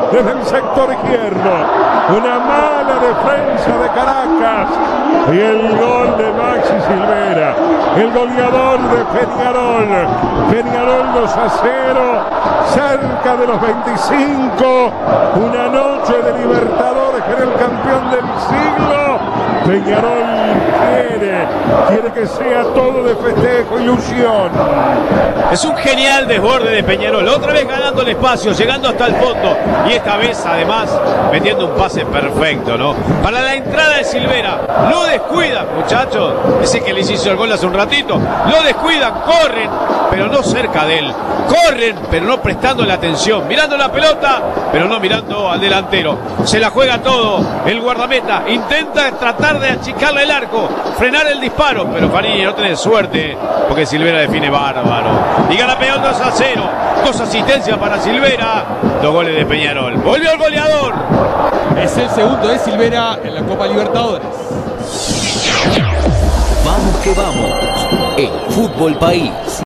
desde el sector izquierdo. Una mala defensa de Caracas. Y el gol de Maxi Silvera, el goleador de Peñarol. Peñarol 2-0, cerca de los 25. Una noche de Libertadores con el campeón del siglo. Peñarol quiere que sea todo de festejo, ilusión. Es un genial desborde de Peñarol, otra vez ganando el espacio, llegando hasta el fondo, y esta vez además metiendo un pase perfecto, ¿no? Para la entrada de Silvera, lo descuidan, muchachos, ese que les hizo el gol hace un ratito, lo descuidan, corren, pero no cerca de él, corren, pero no prestando la atención, mirando la pelota, pero no mirando al delantero, se la juega todo, el guardameta intenta tratar de achicarle el arco, frenar el disparo, pero Fanini no tiene suerte, porque Silvera define bárbaro, y gana Peñarol 2-0, 2 asistencias para Silvera, 2 goles de Peñarol, volvió el goleador. Es el segundo de Silvera en la Copa Libertadores. Vamos que vamos, el Fútbol País.